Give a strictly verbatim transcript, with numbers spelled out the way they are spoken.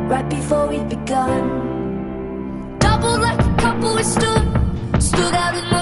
right before we'd begun. Doubled like a couple, we stood, stood out in the